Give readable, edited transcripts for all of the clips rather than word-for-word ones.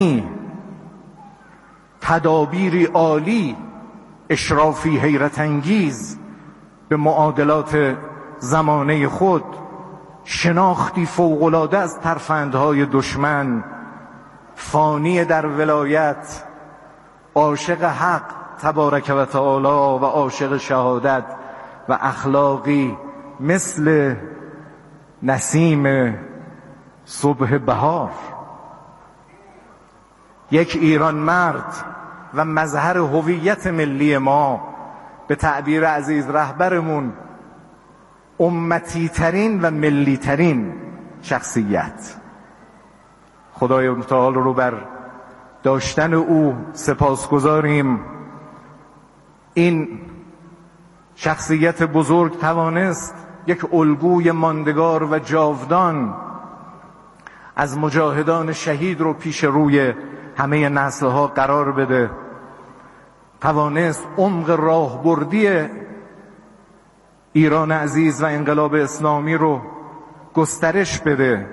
تدابیری عالی، اشرافی حیرت انگیز به معادلات زمانه خود، شناختی فوق‌العاده از ترفندهای دشمن، فانی در ولایت، عاشق حق تبارک و تعالی و عاشق شهادت، و اخلاقی مثل نسیم صبح بهار. یک ایران مرد و مظهر هویت ملی ما، به تعبیر عزیز رهبرمون، امتی ترین و ملی ترین شخصیت. خدای متعال رو بر داشتن او سپاسگزاریم. این شخصیت بزرگ توانست یک الگوی ماندگار و جاودان از مجاهدان شهید رو پیش روی همه نسل‌ها قرار بده، توانست عمق راهبردی ایران عزیز و انقلاب اسلامی رو گسترش بده،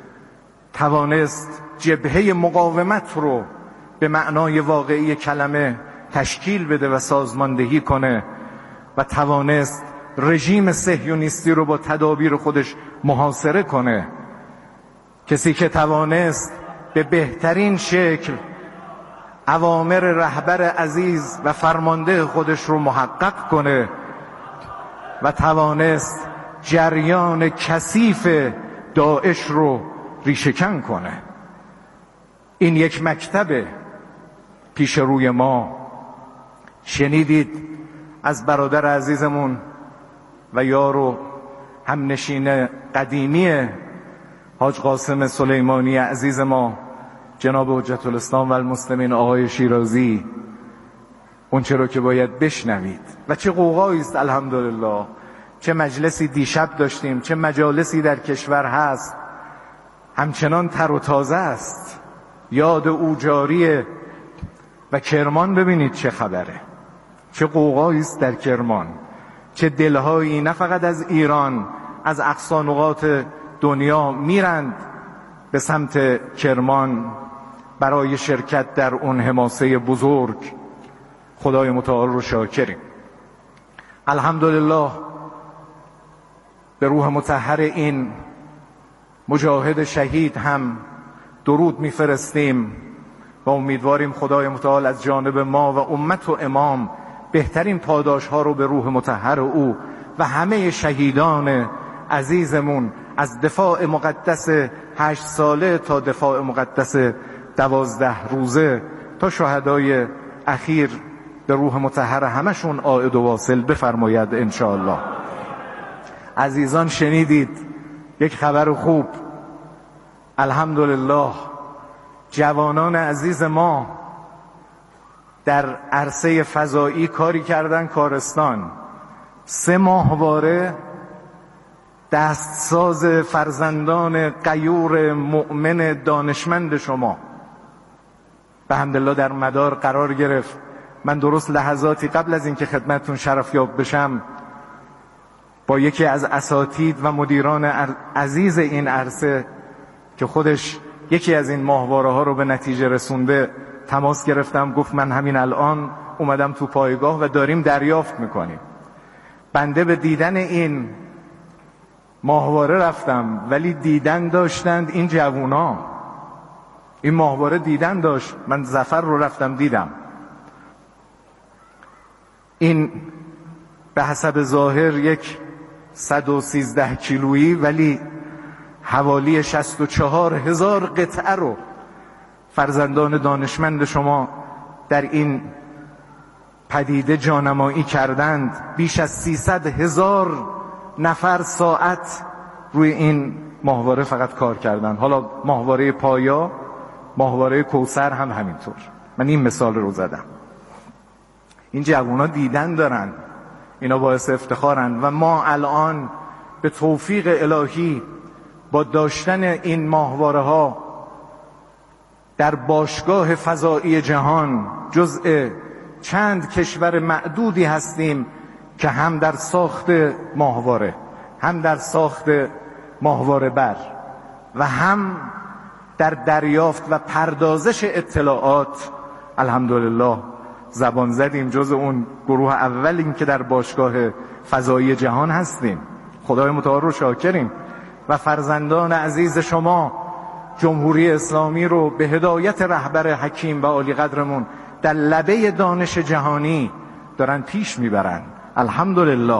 توانست جبهه مقاومت رو به معنای واقعی کلمه تشکیل بده و سازماندهی کنه، و توانست رژیم صهیونیستی رو با تدابیر خودش محاصره کنه. کسی که توانست به بهترین شکل اوامر رهبر عزیز و فرمانده خودش رو محقق کنه و توانست جریان کثیف داعش رو ریشه‌کن کنه. این یک مکتب پیش روی ما. شنیدید از برادر عزیزمون و یار و همنشین قدیمی حاج قاسم سلیمانی عزیز ما، جناب حجت الاسلام و المسلمین آقای شیرازی، اون چرا که باید بشنوید. و چه قوقایی است الحمدلله، چه مجلسی دیشب داشتیم، چه مجالسی در کشور هست، همچنان تر و تازه است، یاد او جاریه. و کرمان ببینید چه خبره، چه قوقایی است در کرمان، چه دلهایی نه فقط از ایران، از اقصا نقاط دنیا میرند به سمت کرمان برای شرکت در اون حماسه بزرگ. خدای متعال رو شاکریم. الحمدلله به روح مطهر این مجاهد شهید هم درود میفرستیم و امیدواریم خدای متعال از جانب ما و امت و امام بهترین پاداش ها رو به روح مطهر او و همه شهیدان عزیزمون، از دفاع مقدس 8 ساله تا دفاع مقدس 12 روزه تا شهدای اخیر، به روح مطهر همشون عائد و واصل بفرماید انشاءالله. عزیزان شنیدید یک خبر خوب، الحمدلله جوانان عزیز ما در عرصه فضایی کاری کردن کارستان. 3 ماهواره دستساز فرزندان غیور مؤمن دانشمند شما به حمدالله در مدار قرار گرفت. من درست لحظاتی قبل از اینکه خدمتتون شرفیاب بشم با یکی از اساتید و مدیران عزیز این عرصه که خودش یکی از این ماهواره ها رو به نتیجه رسونده تماس گرفتم. گفت من همین الان اومدم تو پایگاه و داریم دریافت میکنیم. بنده به دیدن این ماهواره رفتم، ولی دیدن داشتند این جوونا، این ماهواره دیدن داشت. من ظفر رو رفتم دیدم. این به حسب ظاهر یک 113 کیلویی ولی حوالی 64,000 قطعه رو فرزندان دانشمند شما در این پدیده جانمایی کردند. بیش از 300,000 نفر ساعت روی این ماهواره فقط کار کردند. حالا ماهواره پایا، ماهواره کوثر هم همینطور. من این مثال رو زدم. این جوونا دیدن دارن، اینا باعث افتخارن. و ما الان به توفیق الهی با داشتن این ماهواره ها در باشگاه فضایی جهان جزء چند کشور معدودی هستیم که هم در ساخت ماهواره، هم در ساخت ماهواره بر و هم در دریافت و پردازش اطلاعات الحمدلله زبان زدیم. جز اون گروه اولیم که در باشگاه فضایی جهان هستیم. خدای متعال رو شاکریم و فرزندان عزیز شما جمهوری اسلامی رو به هدایت رهبر حکیم و عالی قدرمون در لبه دانش جهانی دارن پیش میبرن. الحمدلله.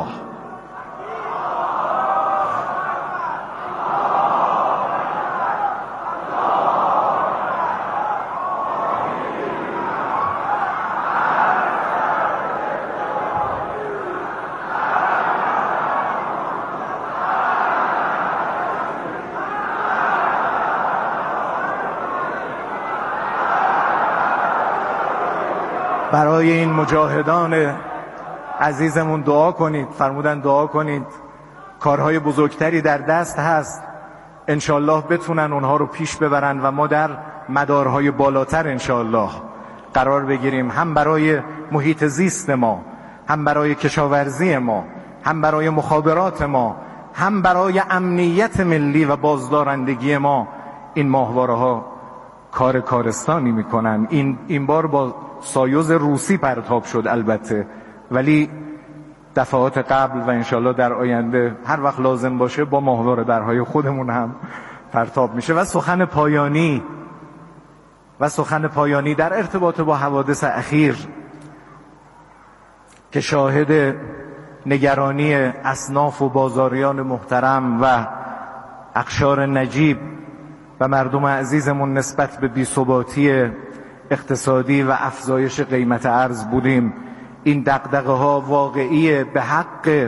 برای این مجاهدان عزیزمون دعا کنید. فرمودن دعا کنید، کارهای بزرگتری در دست هست، انشالله بتونن اونها رو پیش ببرن و ما در مدارهای بالاتر انشالله قرار بگیریم، هم برای محیط زیست ما، هم برای کشاورزی ما، هم برای مخابرات ما، هم برای امنیت ملی و بازدارندگی ما. این ماهواره ها کار کارستانی میکنن. این بار با سایوز روسی پرتاب شد البته، ولی دفعات قبل و انشالله در آینده هر وقت لازم باشه با ماهواره درهای خودمون هم پرتاب میشه. و سخن پایانی در ارتباط با حوادث اخیر که شاهد نگرانی اصناف و بازاریان محترم و اقشار نجیب و مردم عزیزمون نسبت به بی‌ثباتی اقتصادی و افزایش قیمت ارز بودیم. این دغدغه ها واقعیه، به حق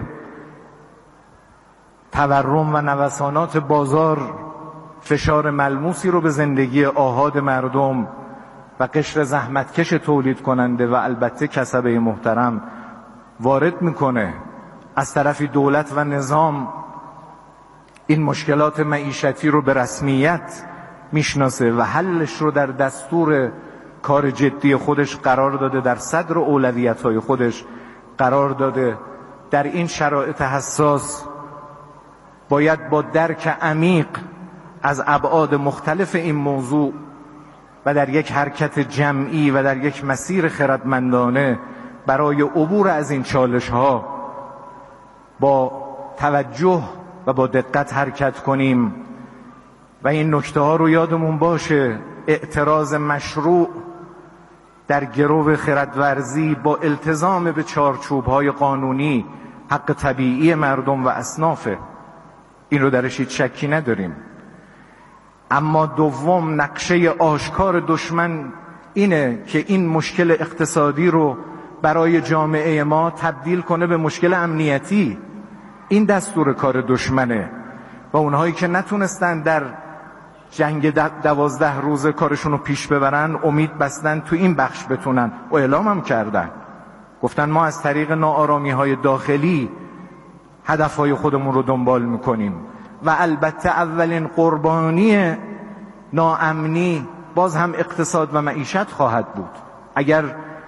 تورم و نوسانات بازار فشار ملموسی رو به زندگی آحاد مردم و قشر زحمتکش تولید کننده و البته کسبه محترم وارد میکنه. از طرفی دولت و نظام این مشکلات معیشتی رو به رسمیت میشناسه و حلش رو در دستور کار جدی خودش قرار داده، در صدر اولویت‌های خودش قرار داده. در این شرایط حساس باید با درک عمیق از ابعاد مختلف این موضوع و در یک حرکت جمعی و در یک مسیر خردمندانه برای عبور از این چالش‌ها با توجه و با دقت حرکت کنیم. و این نکته ها رو یادمون باشه. اعتراض مشروع در گرو خردورزی با التزام به چارچوب‌های قانونی حق طبیعی مردم و اصنافه، این رو درش هیچ شکی نداریم. اما دوم، نقشه آشکار دشمن اینه که این مشکل اقتصادی رو برای جامعه ما تبدیل کنه به مشکل امنیتی. این دستور کار دشمنه و اونهایی که نتونستن در جنگ 12 روزه کارشون رو پیش ببرن امید بستن تو این بخش بتونن و اعلام هم کردن، گفتن ما از طریق ناآرامی های داخلی هدفهای خودمون رو دنبال میکنیم. و البته اولین قربانی ناامنی باز هم اقتصاد و معیشت خواهد بود. اگر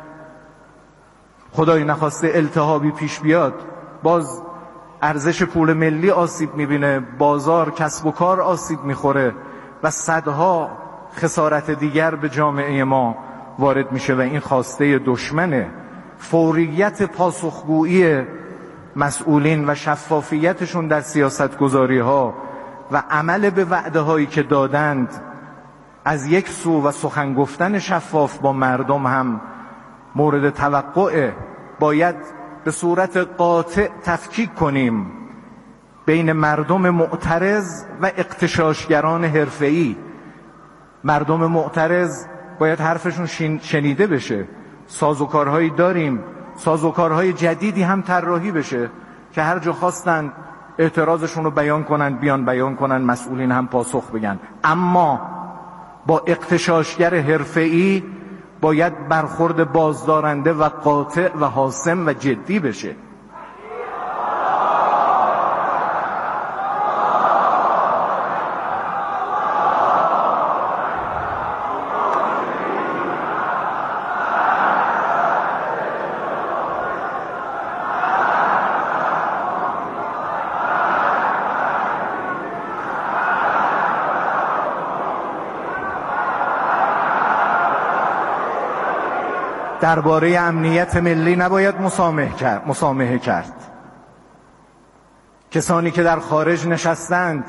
خدای نخواسته التهابی پیش بیاد، باز ارزش پول ملی آسیب میبینه، بازار کسب و کار آسیب میخوره و صدها خسارت دیگر به جامعه ما وارد میشه و این خواسته دشمنه. فوریت پاسخگویی مسئولین و شفافیتشون در سیاستگذاری ها و عمل به وعده هایی که دادند از یک سو و سخن گفتن شفاف با مردم هم مورد توقعه. باید به صورت قاطع تفکیک کنیم بین مردم معترض و اغتشاشگران حرفه‌ای. مردم معترض باید حرفشون شنیده بشه. سازوکارهایی داریم، سازوکارهای جدیدی هم طراحی بشه که هر جا خواستن اعتراضشون رو بیان کنن، مسئولین هم پاسخ بگن. اما با اغتشاشگر حرفه‌ای باید برخورد بازدارنده و قاطع و حاسم و جدی بشه. درباره امنیت ملی نباید مسامحه کرد. کسانی که در خارج نشستند،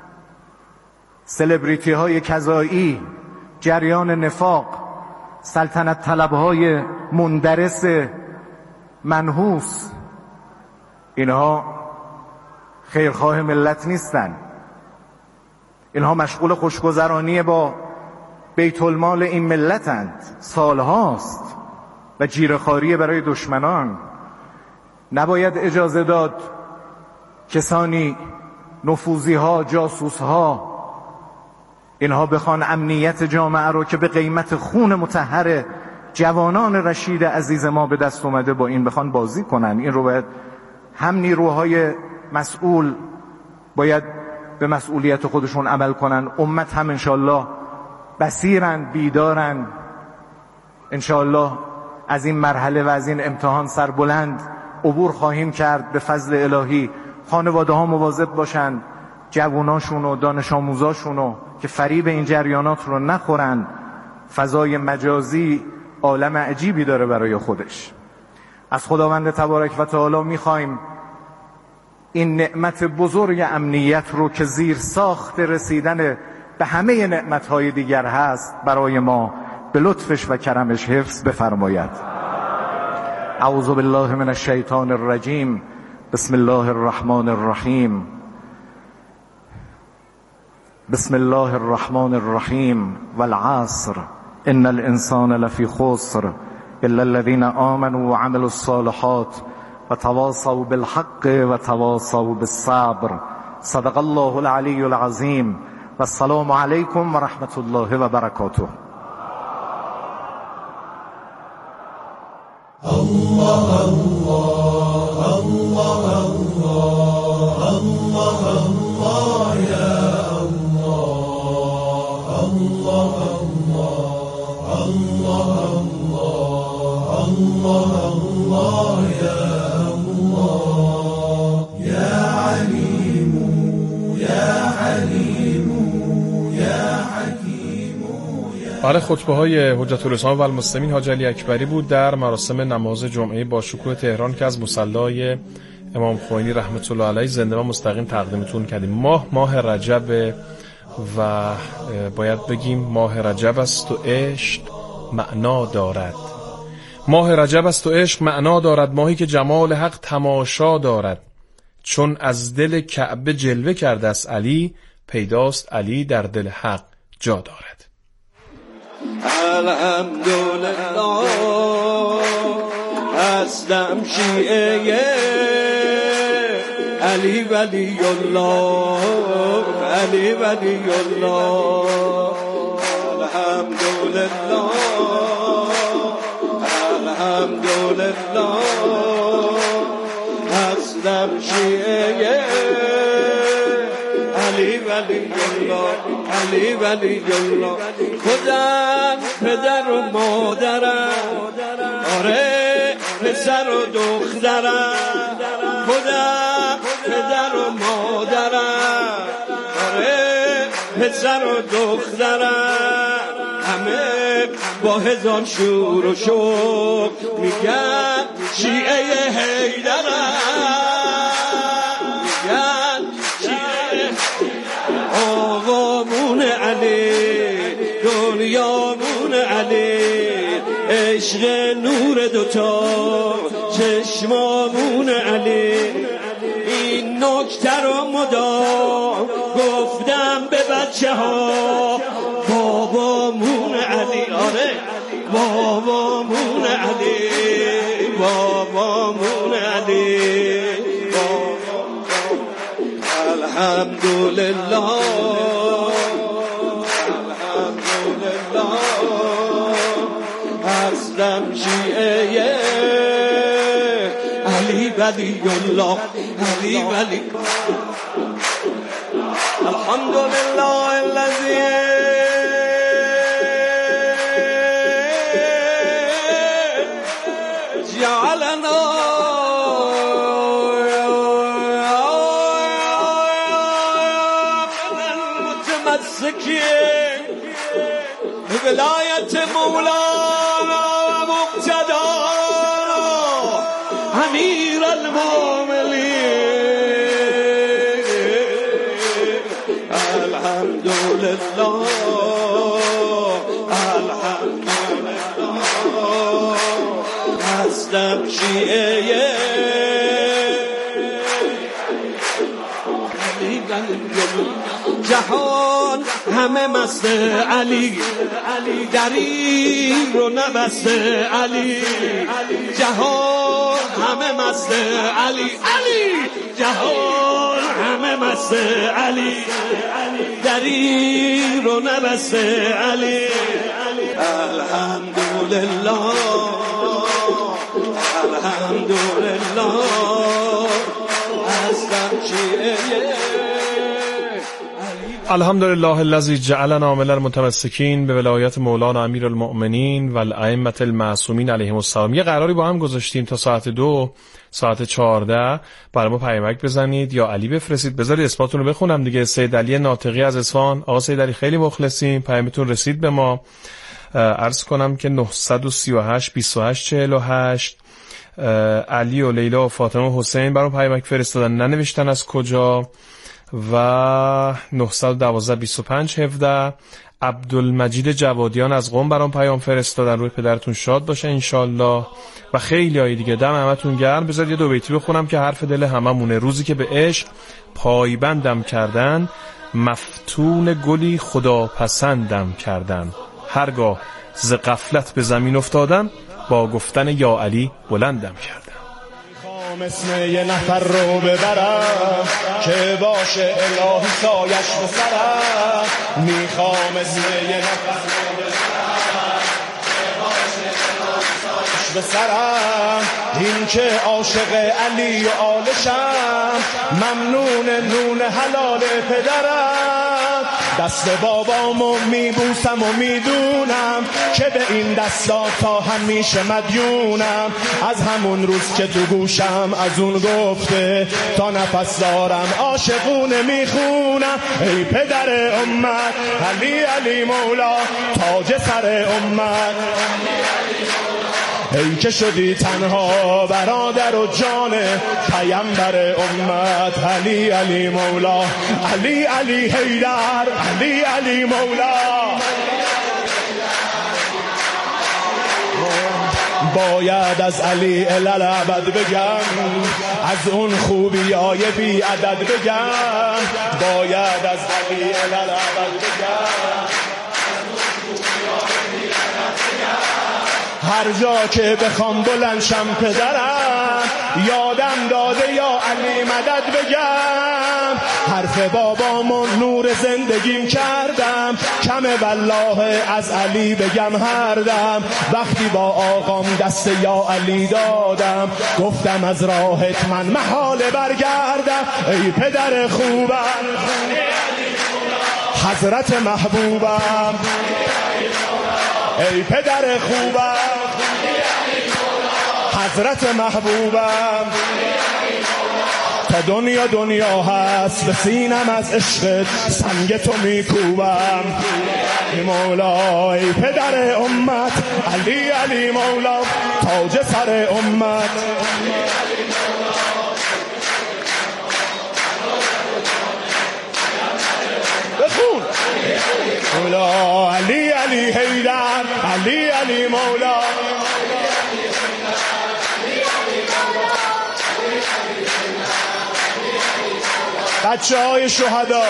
سلبریتی های کذایی، جریان نفاق، سلطنت طلبهای مندرس منحوس، اینها خیرخواه ملت نیستند. اینها مشغول خوشگذرانی با بیت المال این ملتند، سالهاست، و جیره‌خواری برای دشمنان. نباید اجازه داد کسانی، نفوذی ها، جاسوس ها، اینها بخوان امنیت جامعه رو که به قیمت خون مطهر جوانان رشید عزیز ما به دست اومده با این بخوان بازی کنن. این رو باید هم نیروهای مسئول باید به مسئولیت خودشون عمل کنن، امت هم انشالله بصیرن، بیدارن، انشالله از این مرحله و از این امتحان سربلند عبور خواهیم کرد به فضل الهی. خانواده ها مواظب باشن جواناشون و دانش آموزاشونو که فریب این جریانات رو نخورن. فضای مجازی عالم عجیبی داره برای خودش. از خداوند تبارک و تعالی میخوایم این نعمت بزرگ امنیت رو که زیر ساخت رسیدن به همه نعمتهای دیگر هست برای ما به لطفش و کرمش حفظ بفرماید. اعوذ بالله من الشیطان الرجیم. بسم الله الرحمن الرحیم. بسم الله الرحمن الرحیم. والعصر ان الانسان لفی خسر الا الذين آمنوا وعملوا الصالحات وتواصوا بالحق وتواصوا بالصبر. صدق الله العلی العظیم. و السلام علیکم و رحمت الله و برکاته. الله الله الله الله الله الله یا الله الله الله الله الله الله یا الله یا علیم یا حلیم یا حکیم. بله، خطبه های حجت الاسلام و المسلمین حاج علی اکبری بود در مراسم نماز جمعه با شکوه تهران که از مصلی امام خمینی رحمت الله علیه زنده و مستقیم تقدیمتون کردیم. ماه رجب و باید بگیم ماه رجب است و عشق معنا دارد. ماه رجب است و عشق معنا دارد، ماهی که جمال حق تماشا دارد. چون از دل کعبه جلوه کرده است علی، پیداست علی در دل حق جا دارد. الحمدلله هستم شیعه علی ولی الله، علی ولی الله. الحمدلله الحمدلله هستم شیعه علی ولی الله، علی ولی الله. خودم پدر و مادرم، آره پسر و دخترم. خودم پدر و مادرم، آره پسر و دخترم. همه با هزار شور و شوق میگن شیعه حیدرم، میگن شیعه آقامون علی، دنیامون علی، عشق نور دوتا چشمامون علی. این نکته رو مدام گفتم به بچه ها، بابامون علی، آره بابامون علی، بابامون علی. الحمدلله الحمدلله هستم شیعه علی ولی الله، علی ولی. الحمدلله الذی جعلنا متمسكين بولاية مولانا مقتدى امیر المؤمنین الحمدلله هستم شیعه جهان همه مست علی دری رو نبسته علی جهان همه مست علی جهان همه مست علی دری رو نبسته علی الحمدلله الحمدلله هستم شیعه الحمدلله الذی جعلنا من المتمسکین به ولایت مولانا امیر المؤمنین و الائمه المعصومین علیهم السلام. یه قراری با هم گذاشتیم تا ساعت 2 ساعت 14 برای ما پیامک بزنید یا علی بفرستید. بذارید اسماتون رو بخونم دیگه. سید علی ناطقی از اصفهان. آقا سید علی خیلی مخلصیم، پیامتون رسید به ما. عرض کنم که 938 28 48 علی و لیلا و فاطمه و حسین برای پیامک فرستادن، ننوشتن از کجا. و 912 25 17 عبدالمجید جوادیان از قم برام پیام فرستادن. روی پدرتون شاد باشه انشالله. و خیلی های دیگه. دم همتون گرم. بذارید یه دو بیتی بخونم که حرف دل هممونه. روزی که به عشق پایبندم کردن، مفتون گلی خدا پسندم کردن. هرگاه ز غفلت به زمین افتادم، با گفتن یا علی بلندم کردم. اسم یه نفر رو ببرم که باشه الهی سایش به سرم. میخوام اسم یه نفر رو ببرم که باشه الهی سایش به سرم. این که عاشق علی و آلشم، ممنون نون حلال پدرم. دست بابامو میبوسم و میدونم که به این دستا تا همیشه مدیونم. از همون روز که تو گوشم از اون گفته، تا نفس دارم عاشقونه میخونم. ای پدر امت علی علی مولا، تاج سر امت. ای که شدی تنها برادر و جان پیامبر امت. علی علی مولا، علی علی حیدر، علی علی مولا. باید از علی الالعبد بگم، از اون خوبیای بی عدد بگم. باید از علی الالعبد بگم، هر جا که بخوام بلندشم پدرم. یادم داده یا علی مدد بگم. حرف بابامو نور زندگیم کردم، کمه والله از علی بگم هر دم. وقتی با آقام دست یا علی دادم، گفتم از راهت من محاله برگردم. ای پدر خوبم حضرت محبوبم، ای پدر خوبم حضرت محبوبم. تا دنیا دنیا هست به سینم از عشق سنگ تو میکوبم. ای مولا ای پدر امت، علی علی مولا، تاج سر امت. بخون مولا علی علی حیدر، علی علی مولا. بچه های شهدا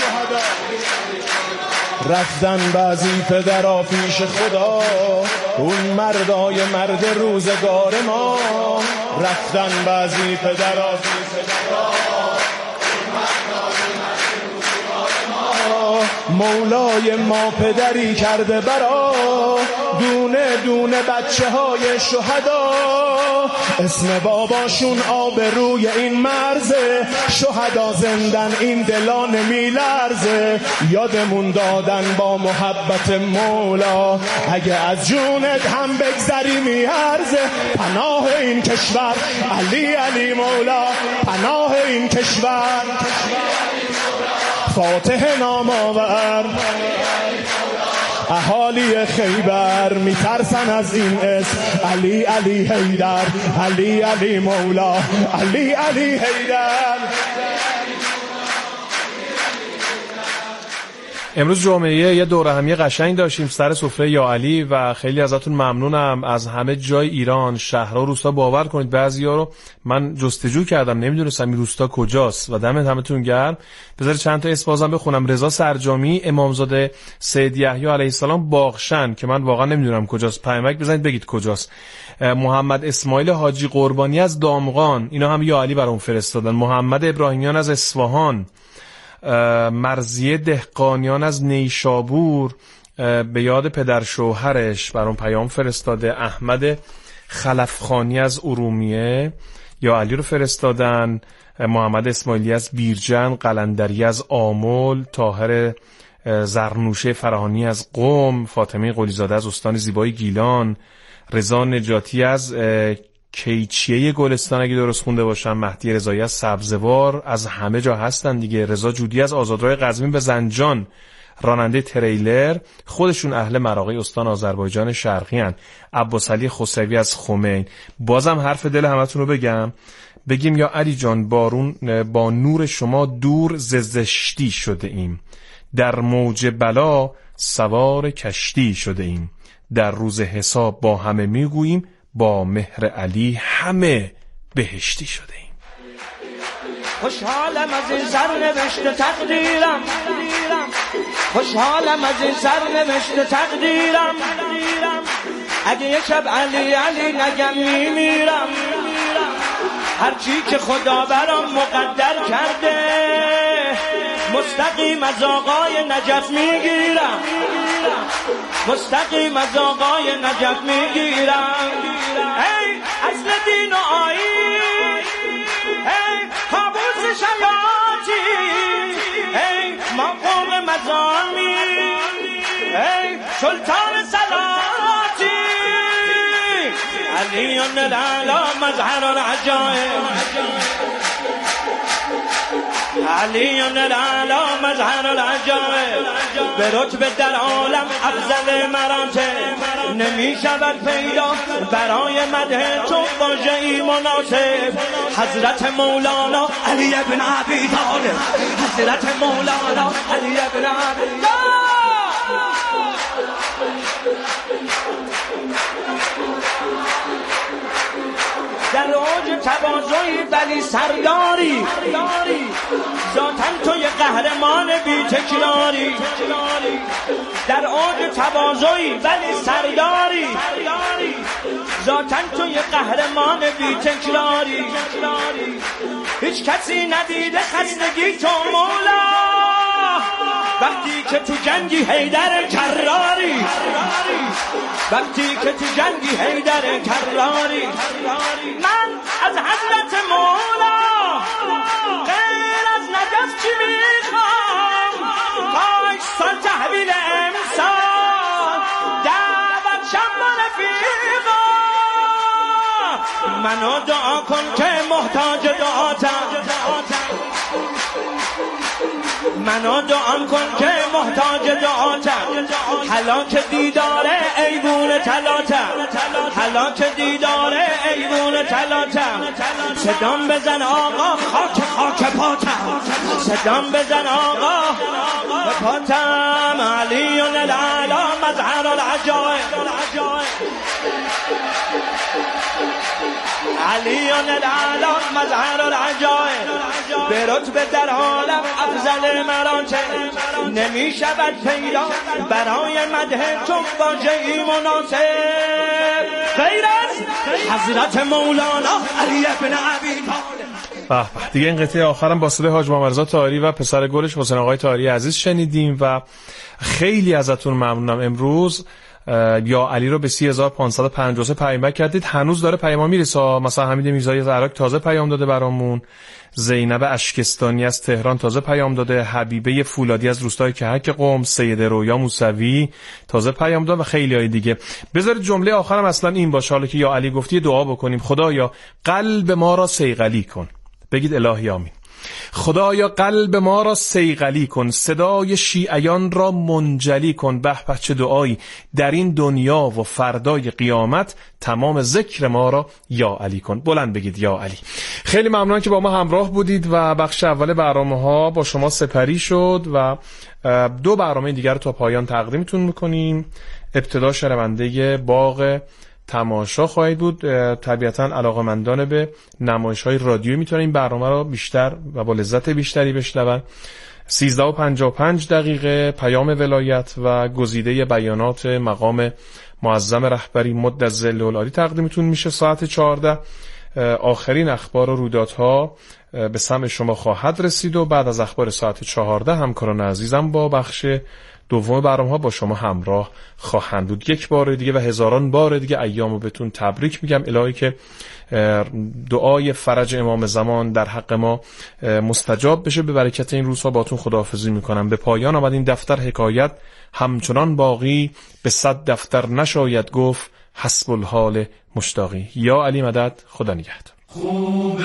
رفتن بعضی پدرها پیش خدا، اون مردای مرد روزگار ما. رفتن بعضی پدرها پیش خدا، مولای ما پدری کرده برا دونه دونه بچه های شهدا. اسم باباشون آب روی این مرزه، شهدا زندن این دلا نمیلرزه. یادمون دادن با محبت مولا، اگه از جونت هم بگذری میارزه. پناه این کشور علی علی مولا، پناه این کشور. فاتح نام آور اهالی خیبر میترسن از این اسم، علی علی حیدر، علی علی مولا، علی علی حیدر. امروز جمعه یه دوره همی قشنگ داشتیم سر سفره یا علی و خیلی ازتون ممنونم. از همه جای ایران، شهرها، روستا، باور کنید بعضیا رو من جستجو کردم نمیدونستم این روستا کجاست و دمت همتون گرم. بذار چند تا اسم بازم بخونم. رضا سرجامی، امامزاده سید یحیی علیه السلام باغشن که من واقعا نمیدونم کجاست، پیامک بزنید بگید کجاست. محمد اسماعیل حاجی قربانی از دامغان، اینا هم یا علی برام فرستادن. محمد ابراهیمیان از اصفهان، مرضیه دهقانیان از نیشابور به یاد پدر شوهرش برام پیام فرستاده. احمد خلفخانی از ارومیه یا علی رو فرستادن. محمد اسماعیلی از بیرجن، قلندری از آمل، طاهر زرنوشه فرهانی از قم، فاطمه قلیزاده از استان زیبای گیلان، رضا نجاتی از کیچیه گلستان اگه درست خونده باشم، مهدی رضایی از سبزوار، از همه جا هستن دیگه. رضا جودی از آزادراه قزوین به زنجان، راننده تریلر، خودشون اهل مراغی استان آذربایجان شرقی هن. عباس علی خسروی از خمین. بازم حرف دل همتون رو بگیم یا علی جان بارون با نور شما دور زشتی شده ایم، در موج بلا سوار کشتی شده ایم، در روز حساب با همه میگوییم با مهر علی همه بهشتی شده ایم. خوشحالم از این سرنوشت تقدیرم، خوشحالم از این سرنوشت تقدیرم، اگه یک شب علی علی نگم میمیرم، هرچی که خدا برام مقدر کرده مستقیم از آقای نجف میگیرم، مستقیم از آقای نجف میگیرم. ای اصل دین و آیین، ای کابوس شیاطی، ای مقام مزامی، ای سلطان سلاطی، علیون الاعلی مظهر العجائب، علیون الاعلی مظهر العجائب، به رتبه در عالم افضل مراتب، نمی شود پیدا برای مدح تو واژه‌ای مناسب. حضرت مولانا علی ابن ابی طالب، حضرت مولانا علی ابن ابی طالب. در اوج تواضعی ولی سرداری، ذاتن تو یه قهرمان بی تکراری، در اوج تواضعی ولی سرداری، ذاتن تو یه قهرمان بی تکراری، هیچ کسی ندیده خستگی تو مولا، وقتی که تو جنگی حیدر کراری، وقتی که تو جنگی حیدر کراری. من از حضرت مولا غیر از نجف چی میخوام، 5 سال تحویل امسال دعوت شم رفیقا، منو دعا کن که محتاج دعاتم، منو دعا کن که محتاج دعاتم، هلاک دیدار ایوون تلاتم، هلاک دیدار ایوون تلاتم، صدام بزن آقا خاک خاک پاتم، صدام بزن آقا پاتم، علیون الاعلی مظهر العجائب، علیون الاعلی مظهر العجائب، به رتبه در عالم افضل مراتب، نمی شود پیدا برای مدح تو واژه‌ای مناسب غیر از حضرت مولانا علی ابن ابی طالب. به دیگه این قطعه آخرم با صدای حاج محمد رضا طاهری و پسر گلش حسین آقای طاهری عزیز شنیدیم و خیلی ازتون ممنونم. امروز یا علی رو به 3553 پیام کردید، هنوز داره پیام میرسه. مثلا حمید میرزایی از عراق تازه پیام داده برامون، زینب اشکستانی از تهران تازه پیام داده، حبیبه فولادی از روستای کهک قم، سید رویا موسوی تازه پیام داد و خیلی های دیگه. بذارید جمله آخرم اصلا این باشه، حالا که یا علی گفتی دعا بکنیم. خدایا قلب ما را صیقلی کن. بگید الهی آمین. خدایا قلب ما را صیقلی کن، صدای شیعیان را منجلی کن. به به چه دعایی در این دنیا و فردای قیامت، تمام ذکر ما را یا علی کن. بلند بگید یا علی. خیلی ممنون که با ما همراه بودید و بخش اول برنامه‌ها با شما سپری شد و 2 برنامه دیگر رو تا پایان تقدیمتون میکنیم. ابتدا شنونده باغ تماشا خواهید بود. طبیعتاً علاقه‌مندان به نمایش‌های رادیویی میتونن این برنامه رو بیشتر و با لذت بیشتری بشنون. 13:55 پیام ولایت و گزیده بیانات مقام معظم رهبری مد ظله العالی تقدیمتون میشه. ساعت 14 آخرین اخبار و رویدادها به سمع شما خواهد رسید و بعد از اخبار ساعت 14 همکاران عزیزم با بخش دوم برنامه‌ها با شما همراه خواهند بود. یک بار دیگه و هزاران بار دیگه ایامو بهتون تبریک میگم. الهی که دعای فرج امام زمان در حق ما مستجاب بشه. به برکت این روزها باتون خداحافظی میکنم. به پایان آمد این دفتر حکایت، همچنان باقی به 100 دفتر نشاید گفت، حسب الحال مشتاقی. یا علی مدد. خدا نگهدار. خوب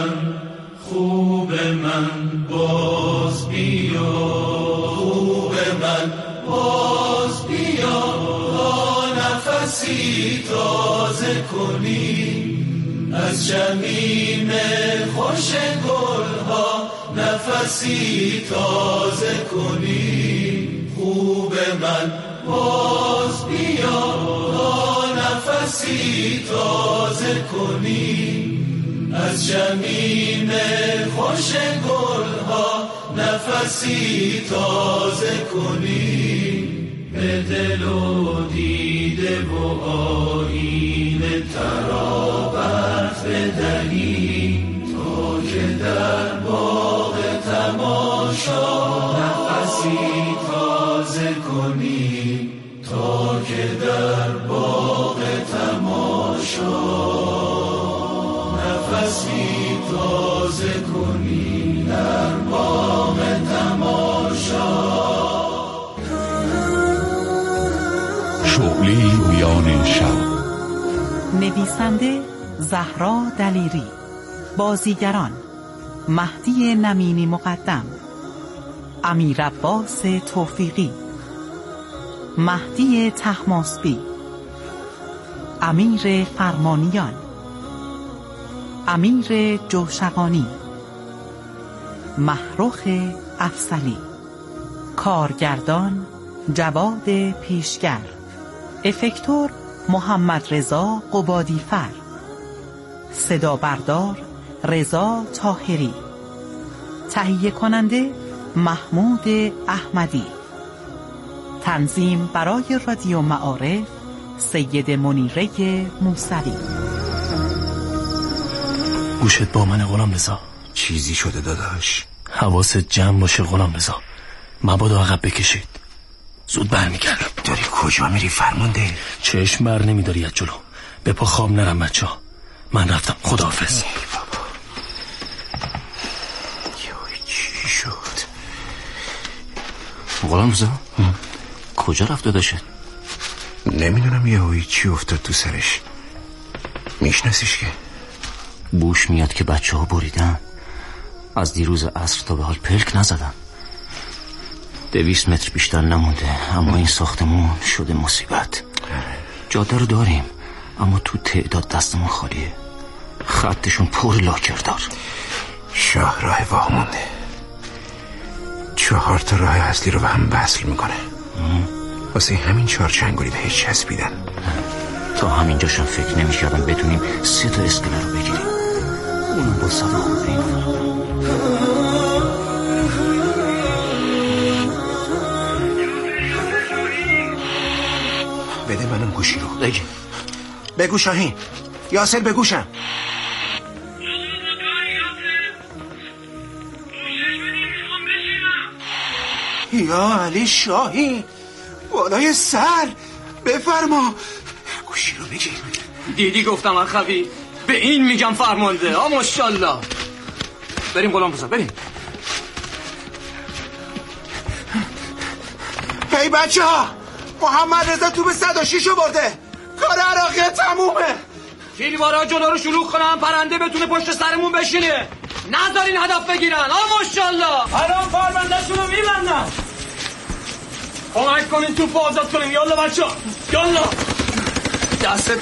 من باز بیا، خوب من باز بیا، تا نفسی تازه کنی از شمیم خوش گلها، نفسی تازه کنی. خوب من باز بیا، تا نفسی تازه کنی از شمیم خوش گلها، نفسی تازه کنی. به دل و دیده و آیین ترابت بدهی، تا که در باغ تماشا نفسی تازه کنی، تا که در باغ تماشا نفسی تازه کنی، در باغ تماشا. شعله رویان شب. نویسنده زهرا دلیری. بازیگران مهدی نمینی مقدم، امیر عباس توفیقی، مهدی طهماسبی، امیر فرمانیان، امیر جوشقانی، محروخ افسلی، کارگردان جواد پیشگر، افکتور محمد رضا قبادیفر، صدا بردار رضا طاهری، تهیه کننده محمود احمدی، تنظیم برای رادیو معارف سید منیره موسوی. گوشت با من غلام رضا. چیزی شده داداش؟ حواست جمع باشه غلام رضا، مبادا عقب بکشید، زود برمیگردم. داری کجا میری فرمانده؟ چشم بر نمیداری از جلو. به پا خواب نرم بچه ها، من رفتم. خداحافظ. چی شد؟ غلام رضا کجا رفت داداشه؟ نمیدونم یهویی چی افتاد تو سرش. میشناسیش که؟ بوش میاد که بچه ها بریدن، از دیروز عصر تا به حال پلک نزدن. 200 متر بیشتر نمونده، اما این ساختمون شده مصیبت. جاده رو داریم اما تو تعداد دستمون خالیه، خطشون پر لاکردار. شاهراه وامونده، 4 تا راه اصلی رو به هم وصل میکنه. واسه همین 4 چنگولی بهش چسبیدن. تا همینجاشم فکر نمی‌کردم بتونیم 3 تا اسکله رو بگیریم، اونم با صدا خود بینم. بده منم گوشی رو. بگو شاهین. یاسر بگوشم. یا علی شاهین بالای سر بفرما. گوشی رو بگیر. دیدی گفتم اخوی، به این میگم فرمانده. ماشاءالله. بریم غلام رضا، بریم. هی بچه ها، محمد رضا تو به 106 رو برده. کار عراقی تمومه. کیلی بارا جلو رو شلوغ کنم، پرنده بتونه پشت سرمون بشینه. نذارین هدف بگیرن. ماشاءالله الان کاربندشون رو میبندن. کمک کنین توپ آزاد کنیم. یالا بچه ها، یالا. دست